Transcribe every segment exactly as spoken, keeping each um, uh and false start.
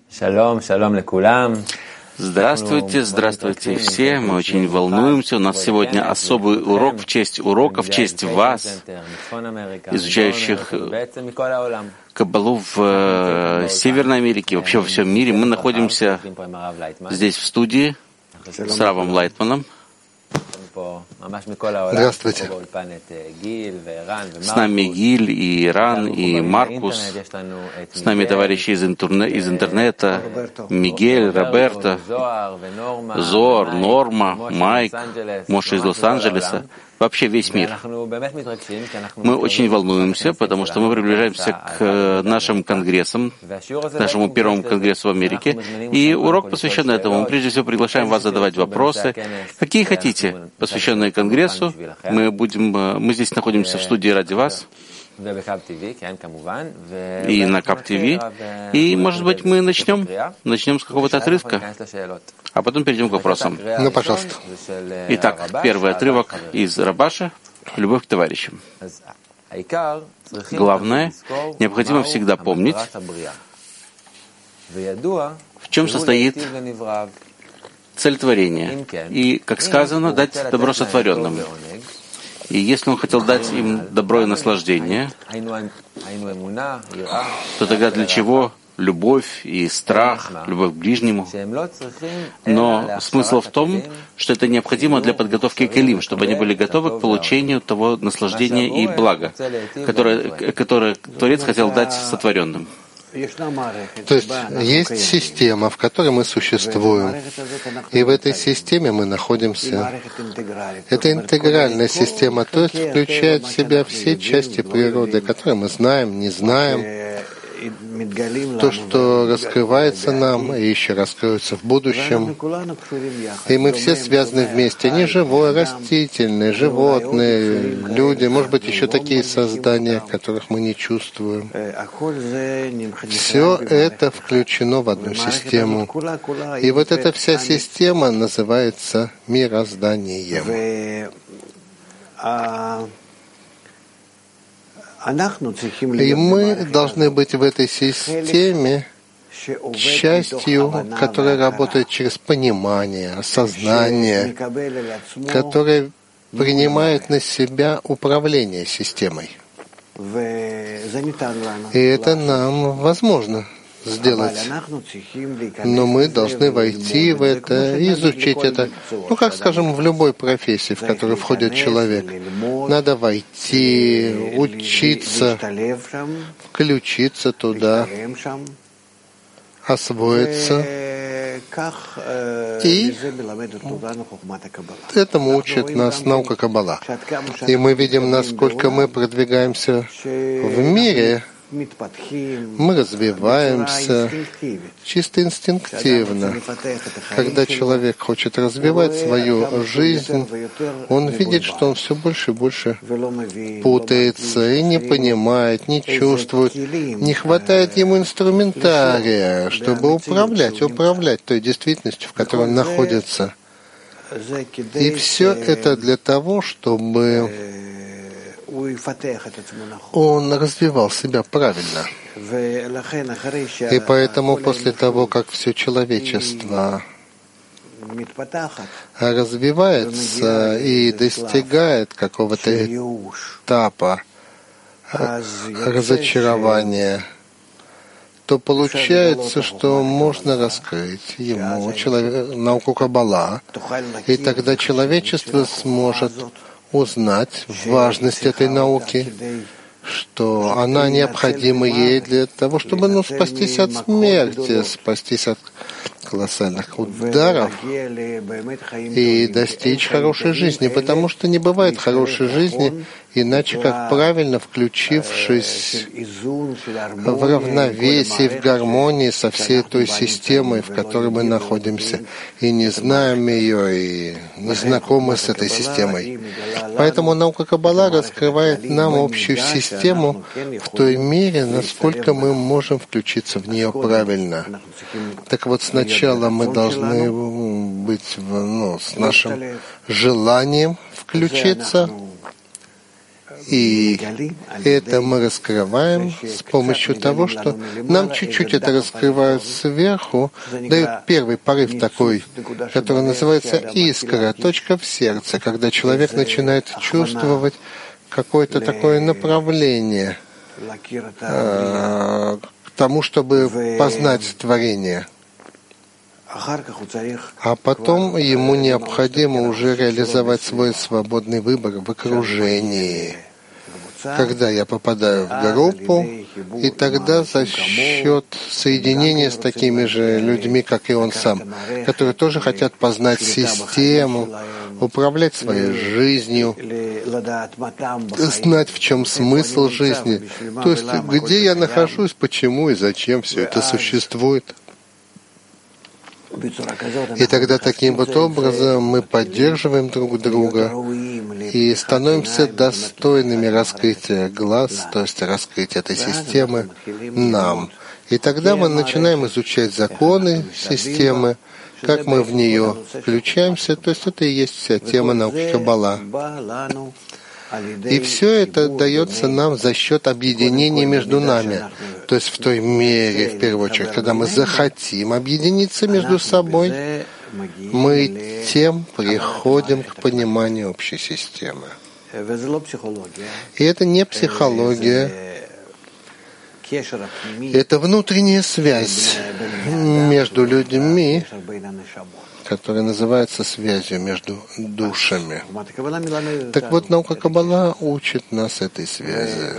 Здравствуйте, здравствуйте все. Мы очень волнуемся. У нас сегодня особый урок в честь урока, в честь вас, изучающих Каббалу в Северной Америке, вообще во всем мире. Мы находимся здесь в студии с Равом Лайтманом. Здравствуйте. С нами Гиль, и Иран, и Маркус. С нами товарищи из, интерне- из интернета, Мигель, Роберто, Зор, Норма, Майк, Моша из Лос-Анджелеса. Вообще весь мир. Мы очень волнуемся, потому что мы приближаемся к нашим конгрессам, к нашему первому конгрессу в Америке. И урок посвящен этому. Мы прежде всего приглашаем вас задавать вопросы, какие хотите, посвященные конгрессу. Мы будем, мы здесь находимся в студии ради вас. И на Кап ТВ. И, может быть, мы начнем, начнем с какого-то отрывка, а потом перейдем к вопросам. Ну, пожалуйста. Итак, первый отрывок из Рабаша «Любовь к товарищам». Главное, необходимо всегда помнить, в чем состоит цель творения. И, как сказано, дать добро сотворенным. И если он хотел дать им добро и наслаждение, то тогда для чего любовь и страх, любовь к ближнему? Но смысл в том, что это необходимо для подготовки к элим, чтобы они были готовы к получению того наслаждения и блага, которое, которое Творец хотел дать сотворенным. То есть есть система, в которой мы существуем, и в этой системе мы находимся. Это интегральная система, то есть включает в себя все части природы, которые мы знаем, не знаем, то, что раскрывается нам и еще раскроется в будущем. И мы все связаны вместе. Не живое, растительные, животные, люди, может быть, еще такие создания, которых мы не чувствуем. Все это включено в одну систему. И вот эта вся система называется мирозданием. И мы должны быть в этой системе частью, которая работает через понимание, осознание, которая принимает на себя управление системой. И это нам возможно сделать. Но мы должны войти в это и изучить это. Ну, как, скажем, в любой профессии, в которую входит человек. Надо войти, учиться, включиться туда, освоиться. И этому учит нас наука Каббала. И мы видим, насколько мы продвигаемся в мире. Мы развиваемся чисто инстинктивно. Когда человек хочет развивать свою жизнь, он видит, что он все больше и больше путается и не понимает, не чувствует. Не хватает ему инструментария, чтобы управлять, управлять той действительностью, в которой он находится. И все это для того, чтобы он развивал себя правильно. И поэтому после того, как все человечество развивается и достигает какого-то этапа разочарования, то получается, что можно раскрыть ему человек, науку Каббала, и тогда человечество сможет узнать важность этой науки, что она необходима ей для того, чтобы ну, спастись от смерти, спастись от колоссальных ударов и достичь хорошей жизни, потому что не бывает хорошей жизни, иначе как правильно включившись в равновесии, в гармонии со всей той системой, в которой мы находимся, и не знаем ее, и не знакомы с этой системой. Поэтому наука Каббала раскрывает нам общую систему в той мере, насколько мы можем включиться в нее правильно. Так вот, сначала мы должны быть ну, с нашим желанием включиться, И это мы раскрываем с помощью того, что нам чуть-чуть это раскрывают сверху, дают первый порыв такой, который называется искра, точка в сердце, когда человек начинает чувствовать какое-то такое направление э, к тому, чтобы познать творение. А потом ему необходимо уже реализовать свой свободный выбор в окружении. Когда я попадаю в группу, и тогда за счет соединения с такими же людьми, как и он сам, которые тоже хотят познать систему, управлять своей жизнью, знать, в чем смысл жизни, то есть где я нахожусь, почему и зачем все это существует. И тогда таким вот образом мы поддерживаем друг друга и становимся достойными раскрытия глаз, то есть раскрытия этой системы нам. И тогда мы начинаем изучать законы системы, как мы в нее включаемся, то есть это и есть вся тема науки Каббала. И все это дается нам за счет объединения между нами. То есть в той мере, в первую очередь, когда мы захотим объединиться между собой, мы тем приходим к пониманию общей системы. И это не психология, это внутренняя связь между людьми, которая называется связью между душами. Так вот, наука Каббала учит нас этой связи.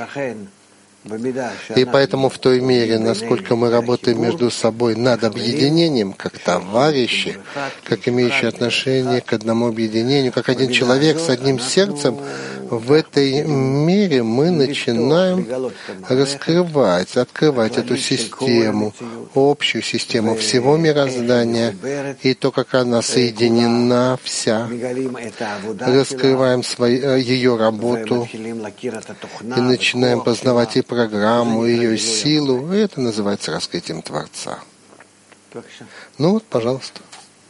И поэтому в той мере, насколько мы работаем между собой над объединением, как товарищи, как имеющие отношение к одному объединению, как один человек с одним сердцем, в этой мере мы начинаем раскрывать, открывать эту систему, общую систему всего мироздания и то, как она соединена вся. Раскрываем свою, ее работу и начинаем познавать и программу, ее силу. И это называется раскрытием Творца. Ну вот, пожалуйста.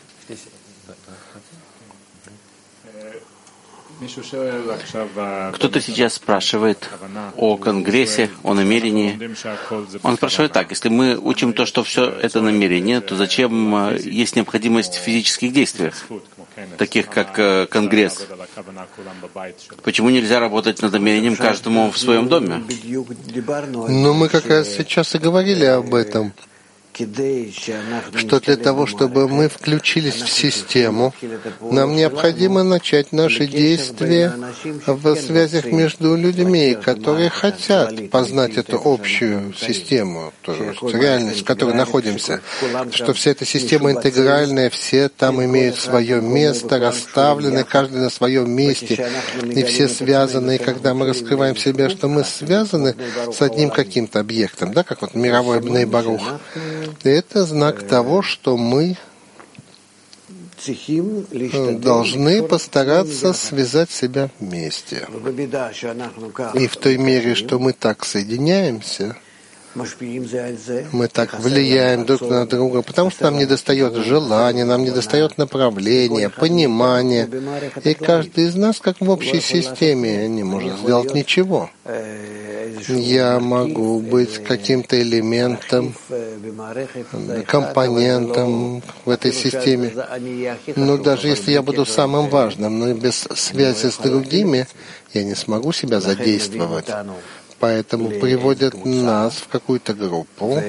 Кто-то сейчас спрашивает о Конгрессе, о намерении. Он спрашивает так: если мы учим то, что все это намерение, то зачем есть необходимость в физических действиях, таких как Конгресс? Почему нельзя работать над намерением каждому в своем доме? Ну, мы как раз сейчас и говорили об этом, что для того, чтобы мы включились в систему, нам необходимо начать наши действия в связях между людьми, которые хотят познать эту общую систему, то есть реальность, в которой находимся, что вся эта система интегральная, все там имеют свое место, расставлены, каждый на своем месте, и все связаны. И когда мы раскрываем себя, что мы связаны с одним каким-то объектом, да, как вот мировой Бней Барух, это знак того, что мы должны постараться связать себя вместе. И в той мере, что мы так соединяемся, мы так влияем друг на друга, потому что нам недостает желания, нам недостает направления, понимания. И каждый из нас, как в общей системе, не может сделать ничего. Я могу быть каким-то элементом, компонентом в этой системе. Но даже если я буду самым важным, но без связи с другими, я не смогу себя задействовать. Поэтому приводят нас в какую-то группу,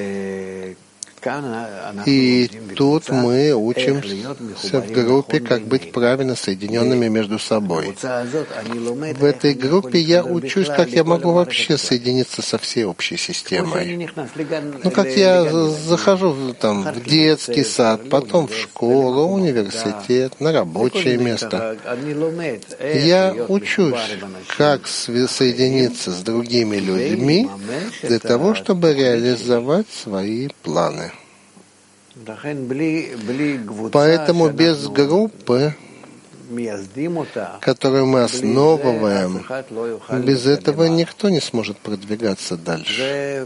и тут мы учимся в группе, как быть правильно соединенными между собой. В этой группе я учусь, как я могу вообще соединиться со всей общей системой. Ну, как я захожу там, в детский сад, потом в школу, университет, на рабочее место. Я учусь, как соединиться с другими людьми для того, чтобы реализовать свои планы. Поэтому без группы, которую мы основываем, без этого никто не сможет продвигаться дальше.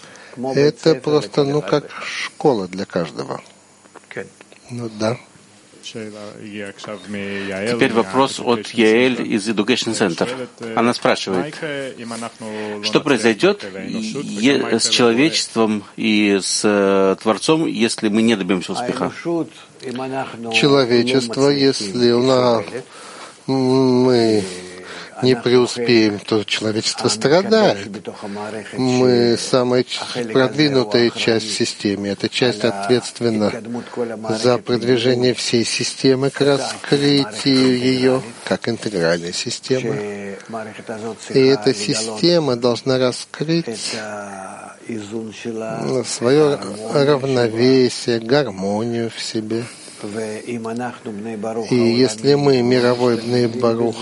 Это просто, ну, как школа для каждого. Ну да. Теперь вопрос от Яэль из Education Center. Она спрашивает, что произойдет с человечеством и с Творцом, если мы не добьемся успеха? Человечество, если у нас мы не преуспеем, то человечество страдает. Мы самая продвинутая часть в системе. Эта часть ответственна за продвижение всей системы к раскрытию ее как интегральной системы. И эта система должна раскрыть свое равновесие, гармонию в себе. И если мы, мировой Бней Барух,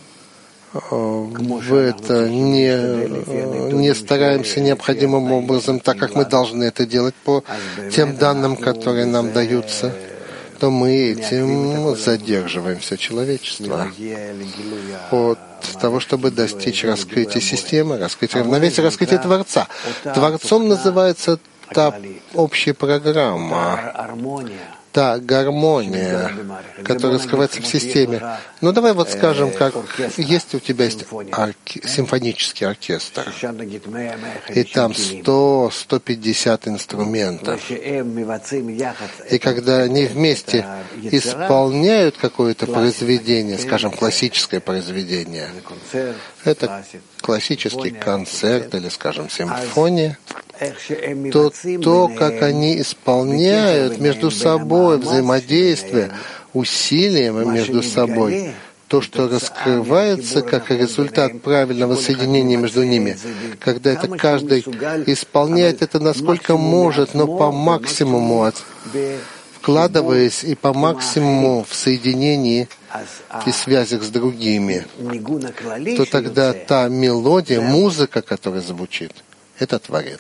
в это не, не стараемся необходимым образом, так как мы должны это делать по тем данным, которые нам даются, то мы этим задерживаем все человечество от того, чтобы достичь раскрытия системы, раскрытия равновесия, раскрытия Творца. Творцом называется та общая программа, та гармония, которая скрывается в системе. Ну, давай вот скажем, как есть у тебя есть орке, симфонический оркестр, и там сто — сто пятьдесят инструментов. И когда они вместе исполняют какое-то произведение, скажем, классическое произведение, это классический концерт или, скажем, симфония, то то, как они исполняют между собой взаимодействие, усилием между собой, то, что раскрывается как результат правильного соединения между ними, когда это каждый исполняет это насколько может, но по максимуму, вкладываясь и по максимуму в соединении и связях с другими, то тогда та мелодия, музыка, которая звучит, это Творец.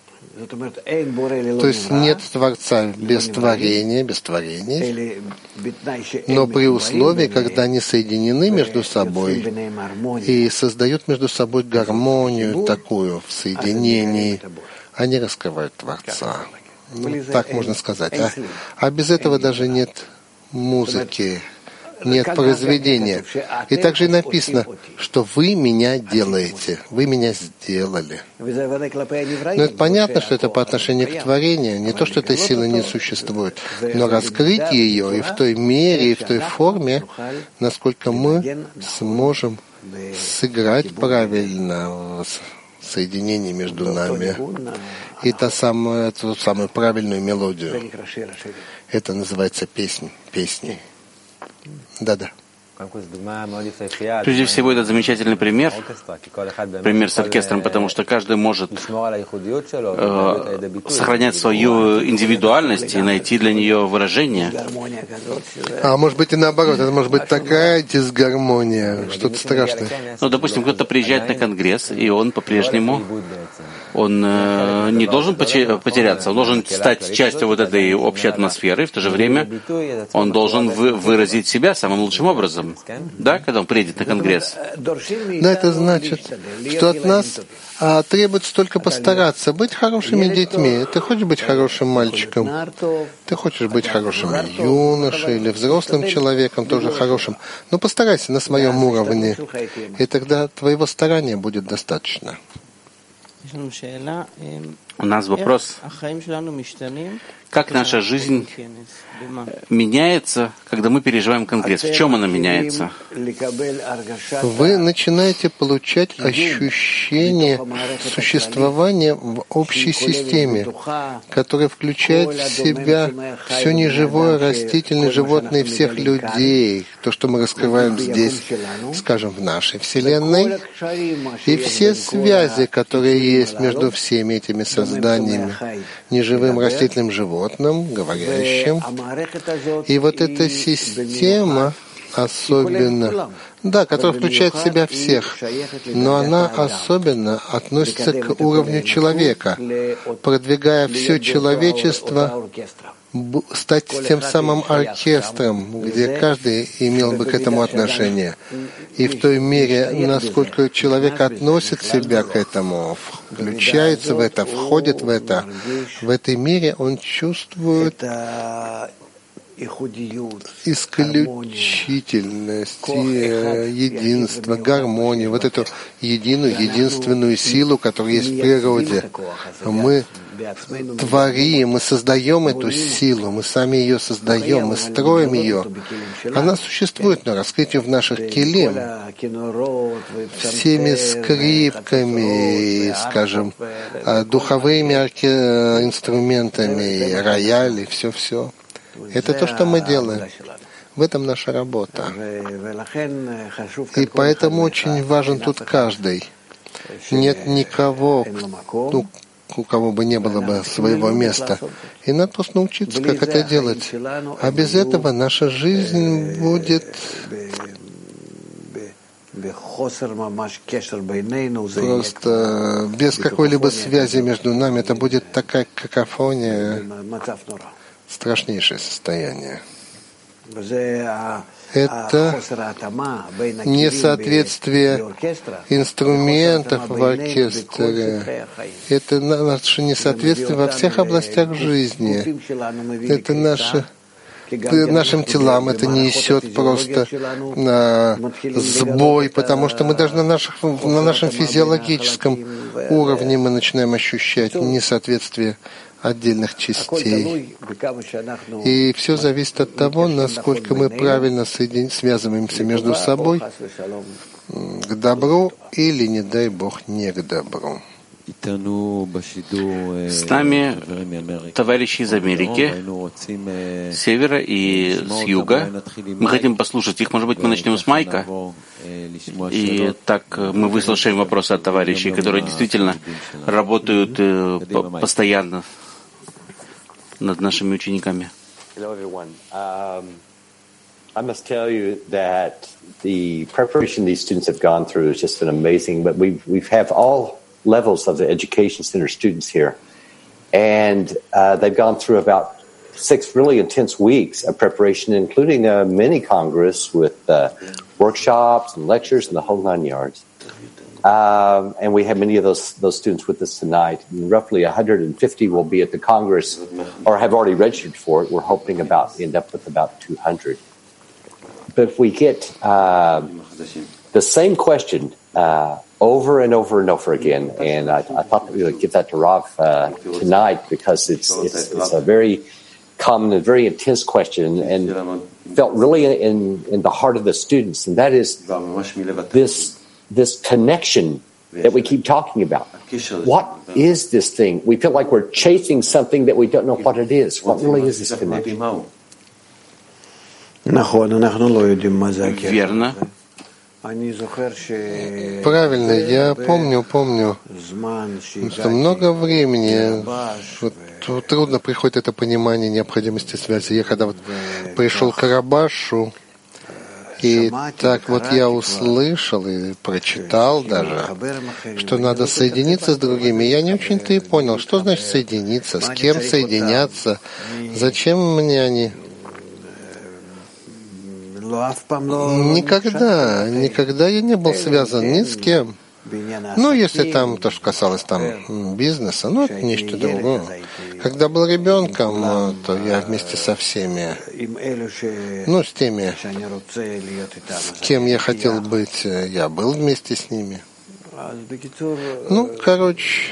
То есть нет Творца без творения, без творения, но при условии, когда они соединены между собой и создают между собой гармонию такую в соединении, они раскрывают Творца. Ну, так можно сказать. А, а без этого даже нет музыки, нет произведения. И также и написано, что вы меня делаете, вы меня сделали. Но это понятно, что это по отношению к творению, не то, что этой силы не существует, но раскрыть ее и в той мере, и в той форме, насколько мы сможем сыграть правильно в соединении между нами. И та самая, ту самую правильную мелодию. Это называется песнь, песни. Да-да. Прежде всего, это замечательный пример, пример с оркестром, потому что каждый может э, сохранять свою индивидуальность и найти для нее выражение. А может быть и наоборот, это может быть такая дисгармония, что-то страшное. Ну, допустим, кто-то приезжает на конгресс, и он по-прежнему он э, не должен потеряться, он должен стать частью вот этой общей атмосферы, и в то же время он должен вы, выразить себя самым лучшим образом. Да, когда он приедет на конгресс? Да, это значит, что от нас а, требуется только постараться быть хорошими детьми. Ты хочешь быть хорошим мальчиком, ты хочешь быть хорошим юношей или взрослым человеком, тоже хорошим. Но постарайся на своем уровне, и тогда твоего старания будет достаточно. У нас вопрос, как наша жизнь меняется, когда мы переживаем конгресс? В чем она меняется? Вы начинаете получать ощущение существования в общей системе, которая включает в себя все неживое, растительное, животное, всех людей, то, что мы раскрываем здесь, скажем, в нашей Вселенной, и все связи, которые есть между всеми этими созданиями, неживым, растительным, животным, говорящим. И вот эта система особенно, да, которая включает в себя всех, но она особенно относится к уровню человека, продвигая все человечество стать тем самым оркестром, где каждый имел бы к этому отношение. И в той мере, насколько человек относит себя к этому, включается в это, входит в это, в этой мере он чувствует исключительность, единство, гармонию, вот эту единую, единственную силу, которая есть в природе. Мы творим, мы создаем эту силу, мы сами ее создаем, мы строим ее. Она существует на раскрытии в наших келим, всеми скрипками, скажем, духовыми инструментами, рояли, все-все. Это то, что мы делаем. В этом наша работа. И поэтому очень важен тут каждый. Нет никого, ну, у кого бы не было бы своего места. И надо просто научиться, как это делать. А без этого наша жизнь будет просто без какой-либо связи между нами. Это будет такая какофония, страшнейшее состояние. Это несоответствие инструментов в оркестре. Это наше несоответствие во всех областях жизни. Это наше... Нашим телам это несет просто на сбой, потому что мы даже на, наших, на нашем физиологическом уровне мы начинаем ощущать несоответствие отдельных частей. И все зависит от того, насколько мы правильно соедин... связываемся между собой к добру или, не дай Бог, не к добру. С нами товарищи из Америки, с севера и с юга. Мы хотим послушать их. Может быть, мы начнем с Майка? И так мы выслушаем вопросы от товарищей, которые действительно работают постоянно над нашими учениками. I must tell you that the preparation these students have gone through has just been amazing. But we've we've have all levels of the education center students here, and uh, they've gone through about six really intense weeks of preparation, including a mini congress with uh, workshops and lectures and the whole nine yards. Um, and we have many of those those students with us tonight. And roughly one hundred fifty will be at the congress, or have already registered for it. We're hoping about end up with about two hundred. But if we get uh, the same question uh, over and over and over again, and I, I thought that we would give that to Rav uh, tonight because it's, it's it's a very common and very intense question, and felt really in in the heart of the students, and that is this this connection that we keep talking about. What is this thing? We feel like we're chasing something that we don't know what it is. What really is this connection? Верно. Правильно, я помню, помню, что много времени вот, трудно приходит это понимание необходимости связи. Я когда вот пришел к Рабашу, и так вот я услышал и прочитал даже, что надо соединиться с другими. Я не очень-то и понял, что значит соединиться, с кем соединяться, зачем мне они. Никогда, никогда я не был связан ни с кем. Ну, если там то, что касалось там бизнеса, ну, это нечто другое. Когда был ребенком, то я вместе со всеми, ну, с теми, с кем я хотел быть, я был вместе с ними. Ну, короче,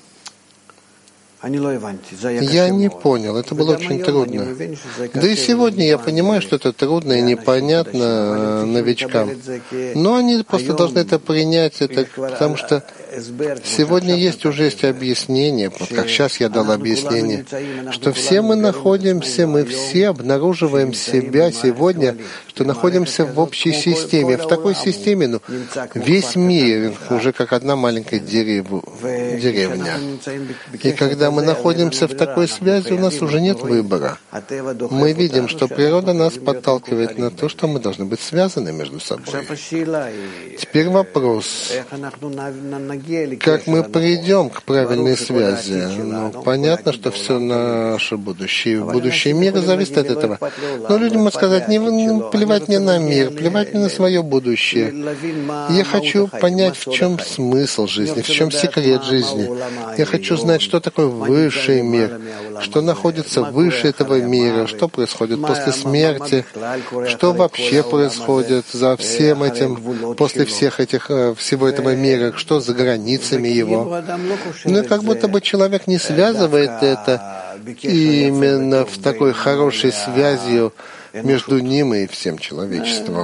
я не понял, это было очень трудно. Да и сегодня я понимаю, что это трудно и непонятно новичкам. Но они просто должны это принять, это, потому что сегодня есть уже есть объяснение, вот как сейчас я дал объяснение, что все мы находимся, мы все обнаруживаем себя сегодня, что находимся в общей системе. В такой системе, ну, весь мир уже как одна маленькая дерев... деревня. И когда мы находимся в такой связи, у нас уже нет выбора. Мы видим, что природа нас подталкивает на то, что мы должны быть связаны между собой. Теперь вопрос, как мы придем к правильной связи? Ну, понятно, что все наше будущее, будущее мира зависит от этого. Но люди могут сказать, не, плевать мне на мир, плевать мне на свое будущее. Я хочу понять, в чем смысл жизни, в чем секрет жизни. Я хочу знать, что такое высший мир, что находится выше этого мира, что происходит после смерти, что вообще происходит за всем этим, после всех этих, всего этого мира, что за границами его. Ну и как будто бы человек не связывает это именно в такой хорошей связью между ним и всем человечеством.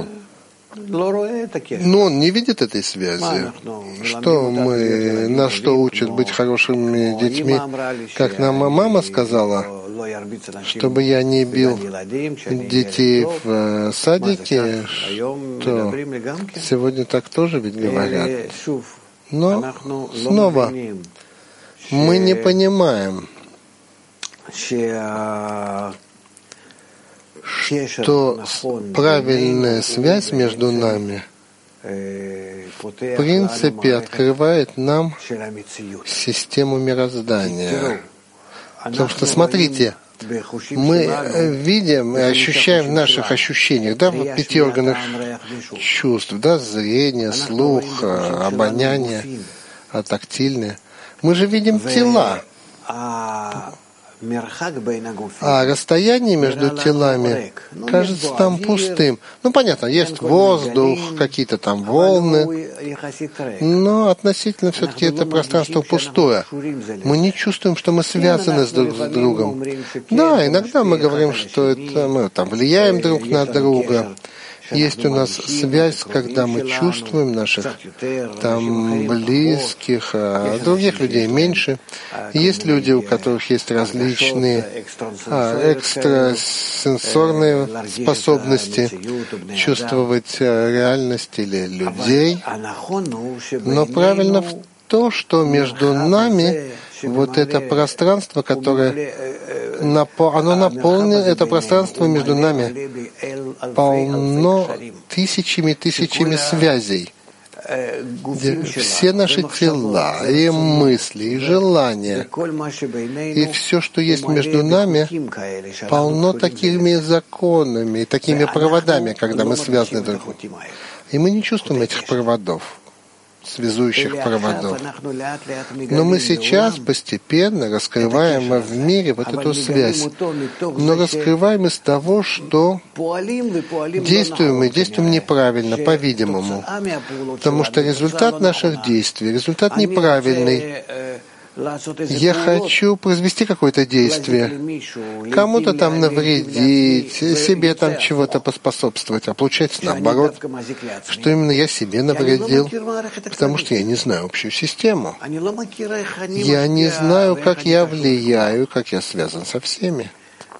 Но он не видит этой связи. Что мы, нас что учат быть хорошими детьми? Как нам мама сказала, чтобы я не бил детей в садике, что сегодня так тоже ведь говорят. Но снова мы не понимаем, что правильная связь между нами в принципе открывает нам систему мироздания. Потому что, смотрите, мы видим и ощущаем в наших ощущениях, да, в пяти органах чувств, да, зрение, слух, обоняние, а тактильное. Мы же видим тела. А расстояние между телами кажется там пустым. Ну, понятно, есть воздух, какие-то там волны, но относительно все-таки это пространство пустое. Мы не чувствуем, что мы связаны с друг с другом. Да, иногда мы говорим, что это мы там влияем друг на друга. Есть у нас связь, когда мы чувствуем наших там близких, а других людей меньше. Есть люди, у которых есть различные а, экстрасенсорные способности чувствовать реальность или людей. Но правильно в то, что между нами вот это пространство, которое оно наполнено, это пространство между нами полно тысячами тысячами связей. Все наши тела, и мысли, и желания, и все, что есть между нами, полно такими законами, такими проводами, когда мы связаны друг с другом. И мы не чувствуем этих проводов, связующих проводов. Но мы сейчас постепенно раскрываем в мире вот эту связь. Но раскрываем из того, что действуем мы, действуем неправильно, по-видимому. Потому что результат наших действий, результат неправильный. Я хочу произвести какое-то действие, кому-то там навредить, себе там чего-то поспособствовать, а получается наоборот, что именно я себе навредил, потому что я не знаю общую систему. Я не знаю, как я влияю, как я связан со всеми.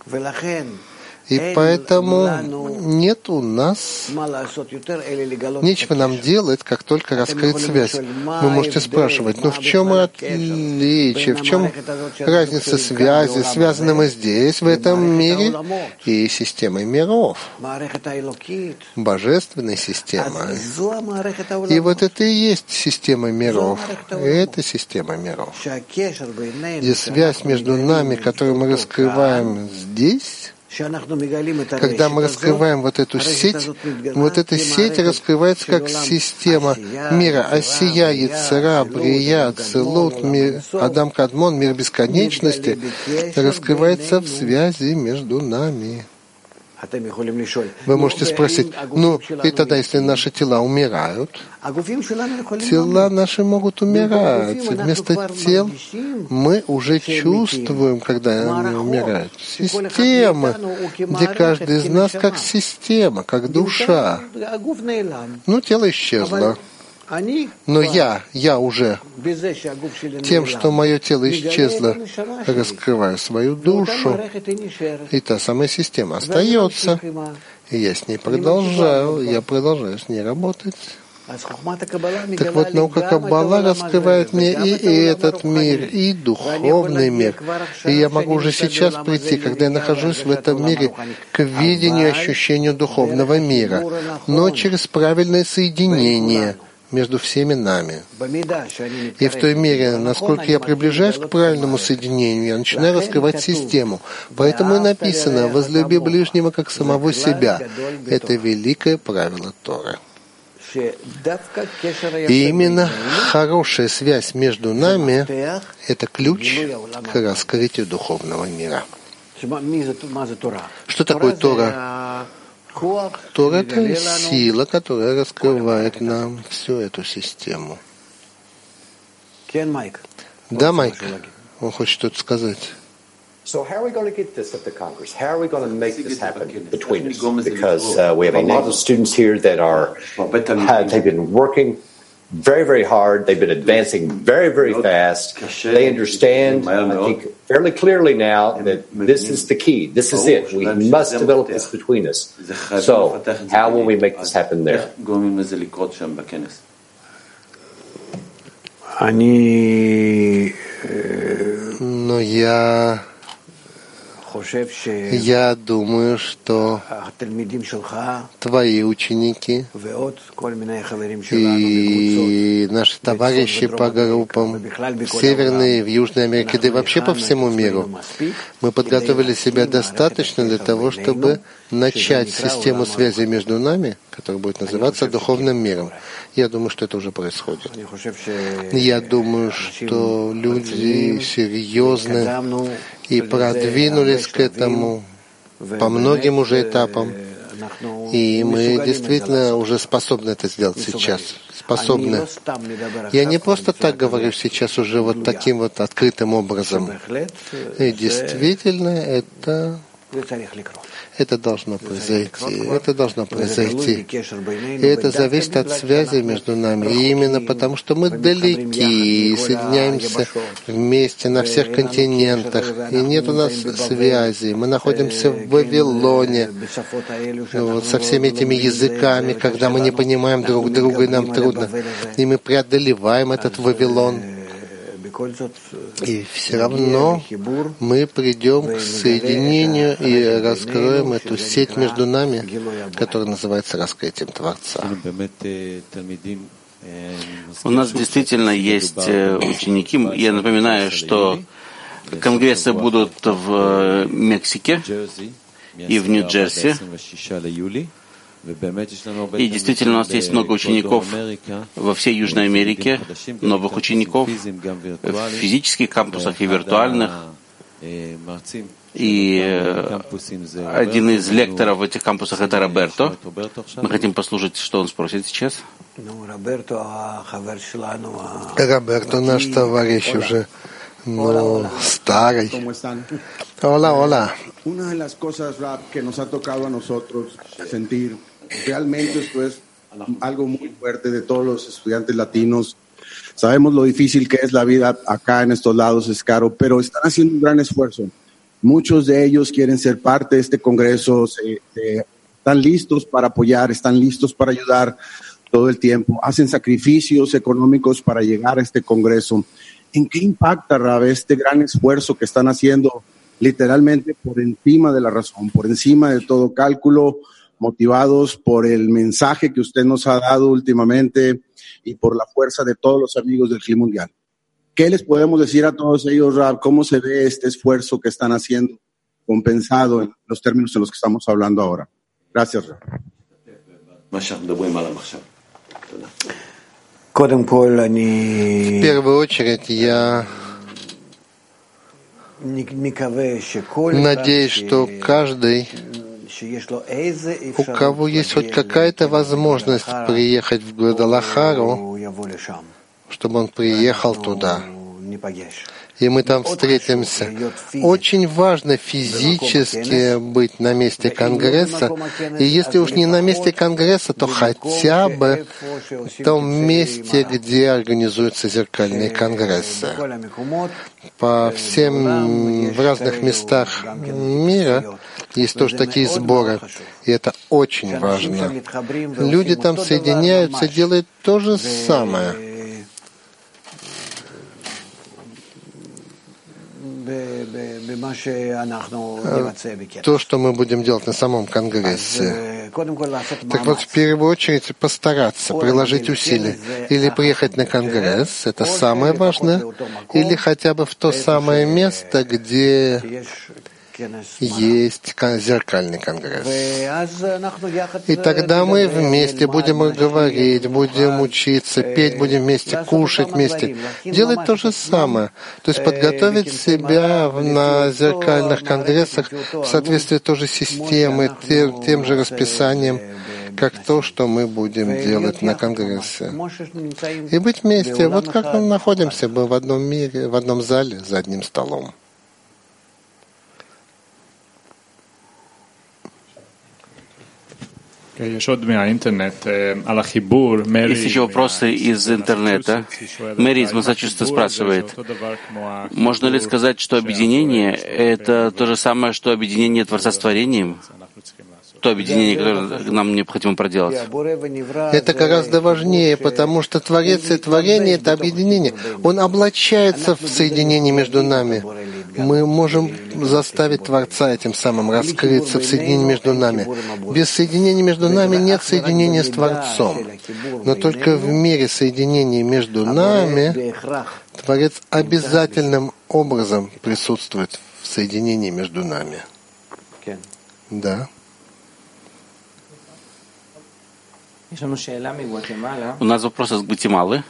И поэтому нет у нас, нечего нам делать, как только раскрыть связь. Вы можете спрашивать, ну в чем отличие, в чем разница связи, связаны мы здесь, в этом мире, и системой миров, божественной системой. И вот это и есть система миров, это система миров, где связь между нами, которую мы раскрываем здесь, когда мы раскрываем вот эту сеть, вот эта сеть раскрывается как система мира. Осия, Ецера, Брия, Целут, мир, Адам Кадмон, мир бесконечности, раскрывается в связи между нами. Вы можете спросить, ну и тогда, если наши тела умирают, тела наши могут умирать. Вместо тел мы уже чувствуем, когда они умирают. Система, где каждый из нас как система, как душа. Ну, тело исчезло. Но я, я уже тем, что мое тело исчезло, раскрываю свою душу, и та самая система остается, и я с ней продолжаю, я продолжаю с ней работать. Так вот, наука Каббала раскрывает мне и этот мир, и духовный мир. И я могу уже сейчас прийти, когда я нахожусь в этом мире, к видению и ощущению духовного мира, но через правильное соединение между всеми нами. И в той мере, насколько я приближаюсь к правильному соединению, я начинаю раскрывать систему. Поэтому и написано «возлюби ближнего как самого себя». Это великое правило Торы. И именно хорошая связь между нами — это ключ к раскрытию духовного мира. Что такое Тора? Тора — это сила, которая раскрывает нам всю эту систему. Да, Майк? Он хочет что-то сказать. So how are we going to get this at the Congress? How are we going to make this happen between us? Because uh, we have a lot of students here that are, have, they've been working very, very hard. They've been advancing very, very fast. They understand, I think, fairly clearly now that this is the key. This is it. We must develop this between us. So how will we make this happen there? Но я... Я думаю, что твои ученики и наши товарищи по группам в Северной, в Южной Америке, да и вообще по всему миру, мы подготовили себя достаточно для того, чтобы начать систему связи между нами, которая будет называться духовным миром. Я думаю, что это уже происходит. Я думаю, что люди серьезны и продвинулись к этому по многим уже этапам. И мы действительно уже способны это сделать сейчас. Способны. Я не просто так говорю сейчас уже вот таким вот открытым образом. И действительно это... Это должно произойти. Это должно произойти. И это зависит от связи между нами. И именно потому, что мы далеки и соединяемся вместе на всех континентах. И нет у нас связи. Мы находимся в Вавилоне вот, со всеми этими языками, когда мы не понимаем друг друга, и нам трудно. И мы преодолеваем этот Вавилон. И все равно мы придем к соединению и раскроем эту сеть между нами, которая называется раскрытием Творца. У нас действительно есть ученики. Я напоминаю, что конгрессы будут в Мексике и в Нью-Джерси. И действительно, у нас есть много учеников во всей Южной Америке, новых учеников в физических кампусах и виртуальных. И один из лекторов в этих кампусах — это Роберто. Мы хотим послушать, что он спросит сейчас. Роберто наш товарищ уже, но старый. Hola, hola. Una de las cosas, Rab, que nos ha tocado a nosotros sentir, realmente esto es algo muy fuerte de todos los estudiantes latinos. Sabemos lo difícil que es la vida acá en estos lados, es caro, pero están haciendo un gran esfuerzo. Muchos de ellos quieren ser parte de este congreso, se, se, están listos para apoyar, están listos para ayudar todo el tiempo. Hacen sacrificios económicos para llegar a este congreso. ¿En qué impacta, Rab, este gran esfuerzo que están haciendo literalmente por encima de la razón, por encima de todo cálculo, motivados por el mensaje que usted nos ha dado últimamente y por la fuerza de todos los amigos del Clima Mundial? ¿Qué les podemos decir a todos ellos, Rab? ¿Cómo se ve este esfuerzo que están haciendo compensado en los términos en los que estamos hablando ahora? Gracias, Rab. В первую очередь я надеюсь, что каждый, у кого есть хоть какая-то возможность приехать в Гвадалахару, чтобы он приехал туда, и мы там встретимся. Очень важно физически быть на месте Конгресса, и если уж не на месте Конгресса, то хотя бы в том месте, где организуются зеркальные конгрессы. По всем, в разных местах мира есть тоже такие сборы, и это очень важно. Люди там соединяются, делают то же самое. То, что мы будем делать на самом Конгрессе. Так вот, в первую очередь, постараться, приложить усилия. Или приехать на Конгресс, это самое важное, или хотя бы в то самое место, где есть зеркальный конгресс. И тогда мы вместе будем говорить, будем учиться, петь будем вместе, кушать вместе, делать то же самое. То есть подготовить себя на зеркальных конгрессах в соответствии той же системы, тем, тем же расписанием, как то, что мы будем делать на конгрессе. И быть вместе, вот как мы находимся мы в одном мире, в одном зале, за одним столом. Есть еще вопросы из интернета. Мэри из Массачусетса спрашивает, можно ли сказать, что объединение — это то же самое, что объединение Творца с творением? То объединение, которое нам необходимо проделать. Это гораздо важнее, потому что Творец и творение — это объединение. Он облачается в соединении между нами. Мы можем заставить Творца этим самым раскрыться в соединении между нами. Без соединения между нами нет соединения с Творцом. Но только в мире соединения между нами Творец обязательным образом присутствует в соединении между нами. Да. У нас вопрос из Гватемалы.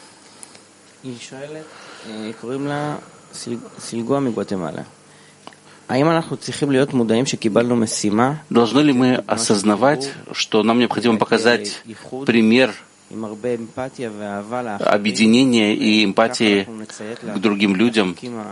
Должны ли мы осознавать, что нам необходимо показать пример объединения и эмпатии к другим людям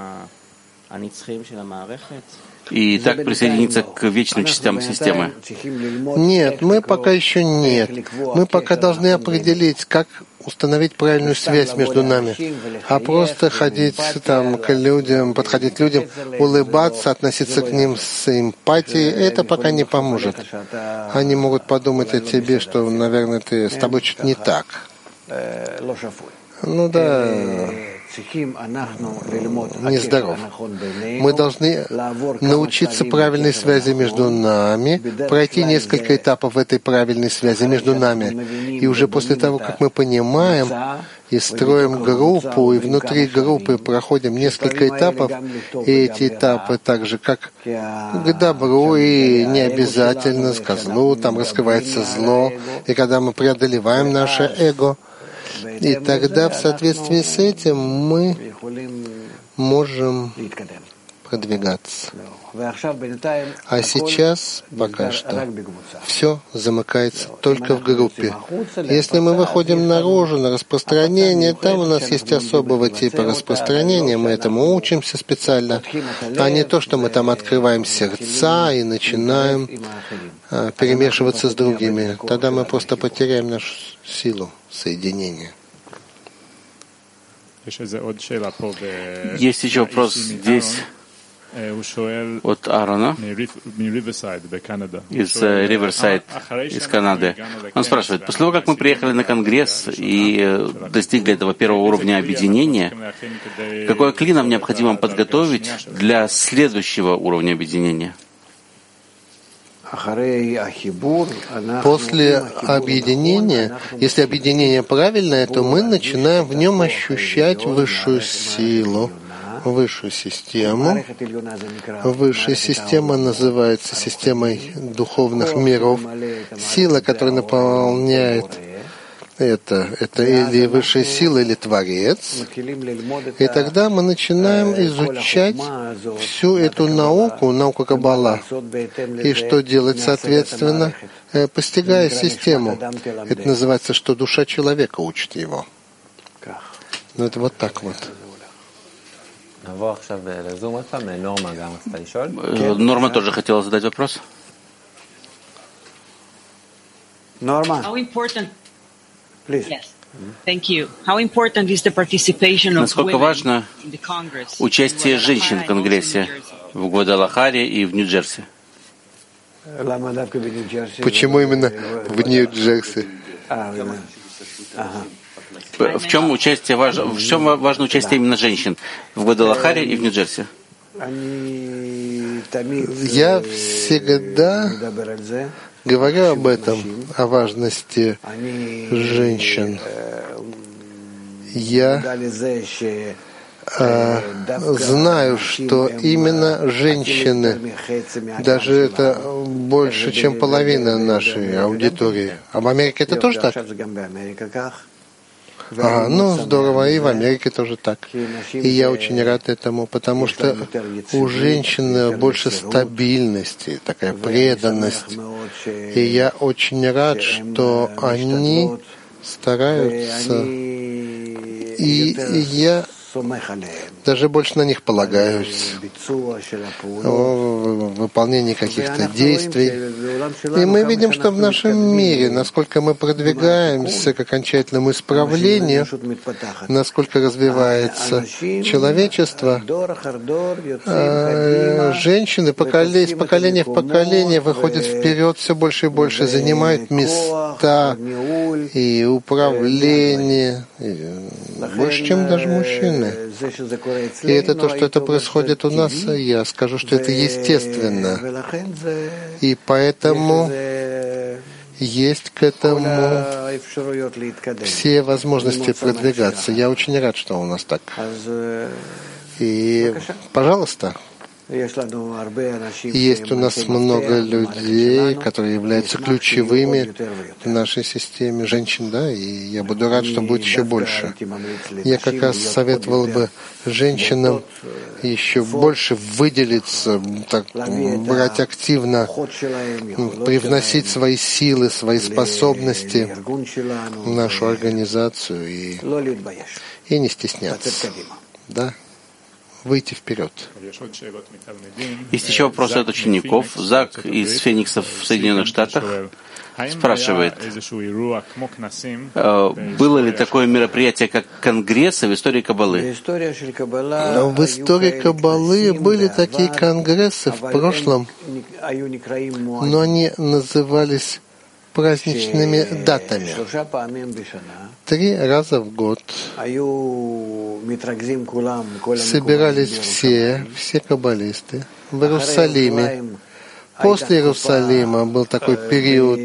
и так присоединиться к вечным частям системы? Нет, мы пока еще нет. Мы пока должны определить, как установить правильную связь между нами. А просто ходить там к людям, подходить к людям, улыбаться, относиться к ним с эмпатией, это пока не поможет. Они могут подумать о тебе, что, наверное, ты, с тобой что-то не так. Ну да, нездоров. Мы должны научиться правильной связи между нами, пройти несколько этапов этой правильной связи между нами. И уже после того, как мы понимаем и строим группу, и внутри группы проходим несколько этапов, и эти этапы так же, как к добру, и не обязательно к злу, там раскрывается зло, и когда мы преодолеваем наше эго, и тогда в соответствии с этим мы можем продвигаться. А сейчас пока что все замыкается только в группе. Если мы выходим наружу, на распространение, там у нас есть особого типа распространения, мы этому учимся специально, а не то, что мы там открываем сердца и начинаем а, перемешиваться с другими. Тогда мы просто потеряем нашу силу соединения. Есть еще вопрос здесь от Аарона из Риверсайд, из Канады. Он спрашивает, после того, как мы приехали на Конгресс и достигли этого первого уровня объединения, какой кли нам необходимо подготовить для следующего уровня объединения? После объединения, если объединение правильное, то мы начинаем в нем ощущать высшую силу, высшую систему. Высшая система называется системой духовных миров. Сила, которая наполняет это, это или высшая сила, или Творец. И тогда мы начинаем изучать всю эту науку, науку Каббала. И что делать, соответственно, постигая систему. Это называется, что душа человека учит его. Ну, это вот так вот. Норма тоже хотела задать вопрос. Норма. Насколько важно участие женщин в Конгрессе в Гвадалахаре и в Нью-Джерси? Почему именно в Нью-Джерси? В чем участие важно, в чем важно участие именно женщин в Гвадалахаре и в Нью-Джерси? Я всегда говорю об этом, о важности женщин. Я знаю, что именно женщины, даже это больше, чем половина нашей аудитории. А в Америке это тоже так? Ага, ну здорово, и в Америке тоже так. И я очень рад этому, потому что у женщин больше стабильности, такая преданность. И я очень рад, что они стараются, и я даже больше на них полагаюсь, о выполнении каких-то действий. И мы видим, что в нашем мире, насколько мы продвигаемся к окончательному исправлению, насколько развивается человечество, женщины из поколения в поколение выходят вперед все больше и больше, занимают места и управление, больше, чем даже мужчины. И это то, что это происходит у нас, я скажу, что это естественно. И поэтому есть к этому все возможности продвигаться. Я очень рад, что у нас так. И, пожалуйста. Есть у нас много людей, которые являются ключевыми в нашей системе женщин, да, и я буду рад, что будет еще больше. Я как раз советовал бы женщинам еще больше выделиться, так, брать активно, привносить свои силы, свои способности в нашу организацию и, и не стесняться, да. Выйти вперед. Есть еще вопросы от учеников. Зак из Фениксов в Соединенных Штатах спрашивает, было ли такое мероприятие, как конгрессы в истории Каббалы? В истории Каббалы были такие конгрессы в прошлом, но они назывались праздничными датами. Три раза в год собирались все, все каббалисты в Иерусалиме. После Иерусалима был такой период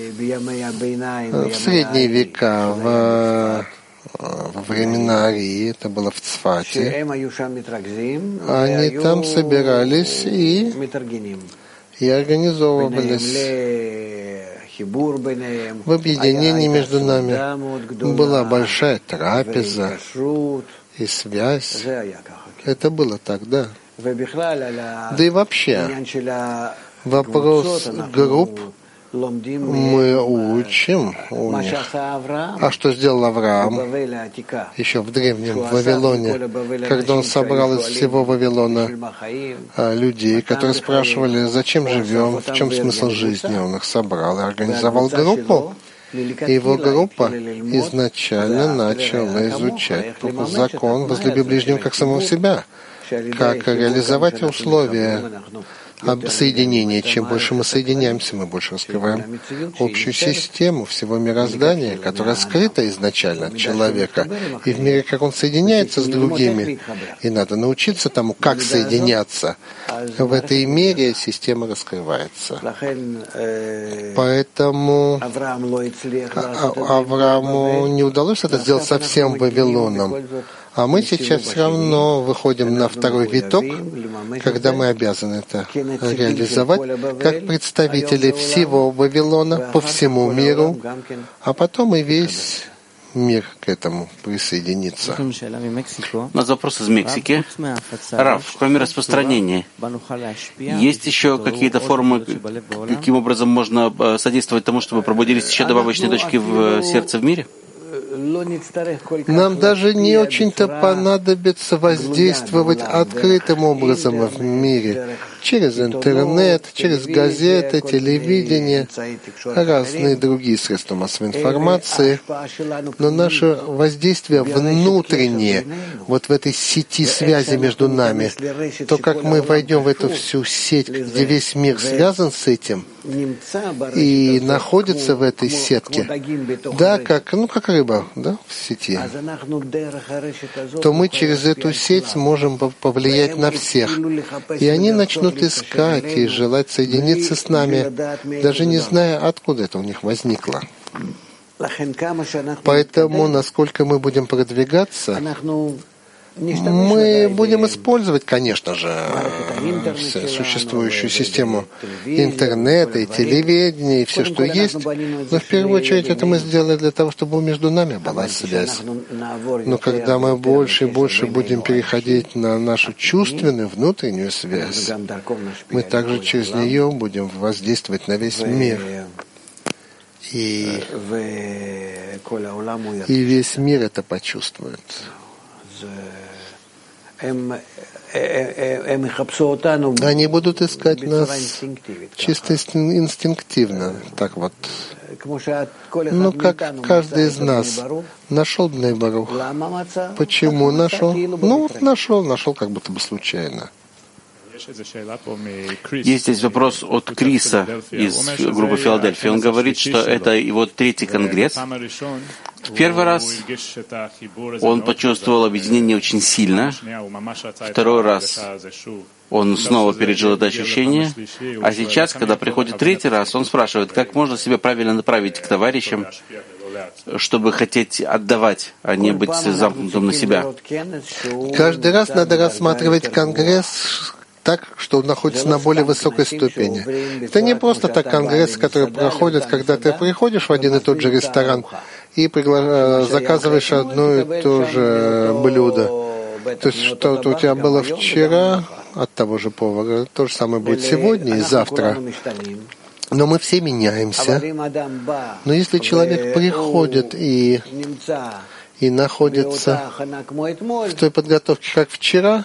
в средние века, в, во времена Арии, это было в Цфате. Они там собирались и, и организовывались. В объединении между нами была большая трапеза и связь. Это было так, да. Да и вообще, вопрос групп мы учим у них. А что сделал Авраам еще в древнем Вавилоне, когда он собрал из всего Вавилона людей, которые спрашивали, зачем живем, в чем смысл жизни. Он их собрал и организовал группу. И его группа изначально начала изучать закон «возлюби ближнего как самого себя», как реализовать условия соединения. Чем больше мы соединяемся, мы больше раскрываем общую систему всего мироздания, которая скрыта изначально от человека. И в мире, как он соединяется с другими, и надо научиться тому, как соединяться. В этой мере система раскрывается. Поэтому Аврааму не удалось это сделать совсем Вавилоном. А мы сейчас все равно выходим на второй виток, когда мы обязаны это реализовать как представители всего Вавилона по всему миру, а потом и весь мир к этому присоединится. У нас вопрос из Мексики. Рав, кроме распространения, есть еще какие-то формы, каким образом можно содействовать тому, чтобы пробудились еще добавочные точки в сердце в мире? Нам даже не очень-то понадобится воздействовать открытым образом в мире, через интернет, через газеты, телевидение, разные другие средства массовой информации. Но наше воздействие внутреннее, вот в этой сети связи между нами, то, как мы войдем в эту всю сеть, где весь мир связан с этим и находится в этой сетке, да, как, ну, как рыба, да, в сети, то мы через эту сеть сможем повлиять на всех. И они начнут искать и желать соединиться с нами, даже не зная, откуда это у них возникло. Поэтому, насколько мы будем продвигаться, Мы будем использовать, конечно же, существующую систему интернета и телевидения, и все, что есть, но в первую очередь это мы сделали для того, чтобы между нами была связь. Но когда мы больше и больше будем переходить на нашу чувственную, внутреннюю связь, мы также через нее будем воздействовать на весь мир. И, и весь мир это почувствует. Они будут искать нас чисто инстинктивно, так вот. Ну, как каждый из нас нашел Бней Барух. Почему нашел? Ну, вот нашел, нашел как будто бы случайно. Есть здесь вопрос от Криса из группы Филадельфия. Он говорит, что это его третий конгресс. В первый раз он почувствовал объединение очень сильно. Второй раз он снова пережил это ощущение. А сейчас, когда приходит третий раз, он спрашивает, как можно себя правильно направить к товарищам, чтобы хотеть отдавать, а не быть замкнутым на себя. Каждый раз надо рассматривать конгресс так, что он находится на более высокой ступени. Это не просто так конгресс, который проходит, когда ты приходишь в один и тот же ресторан и пригла... заказываешь одно и то же блюдо. То есть что-то у тебя было вчера от того же повара, то же самое будет сегодня и завтра. Но мы все меняемся. Но если человек приходит и, и находится в той подготовке, как вчера,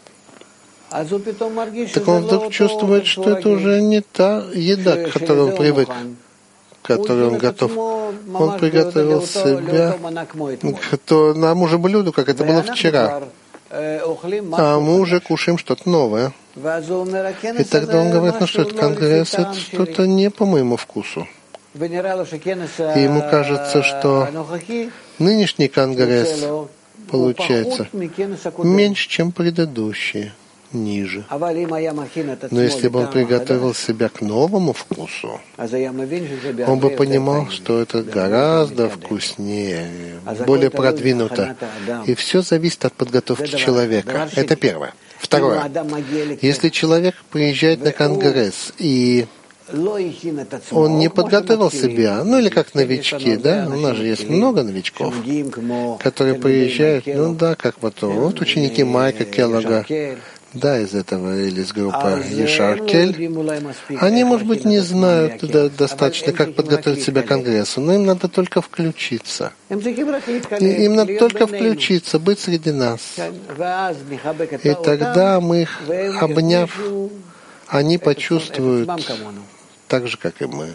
так он вдруг чувствует, что это уже не та еда, к которой он привык, к которой он готов. Он приготовил себя к тому же блюду, как это было вчера. А мы уже кушаем что-то новое. И тогда он говорит, ну что это конгресс, это что-то не по моему вкусу. И ему кажется, что нынешний конгресс получается меньше, чем предыдущий. Ниже. Но если бы он приготовил себя к новому вкусу, он бы понимал, что это гораздо вкуснее, более продвинуто. И все зависит от подготовки человека. Это первое. Второе. Если человек приезжает на конгресс и он не подготовил себя, ну или как новички, да, у нас же есть много новичков, которые приезжают, ну да, как вот, вот ученики Майка Келлога, да, из этого или из группы Ешаркель, они, может быть, не знают да, достаточно, как подготовить себя к конгрессу, но им надо только включиться. Им надо только включиться, быть среди нас. И тогда мы их, обняв, они почувствуют так же, как и мы.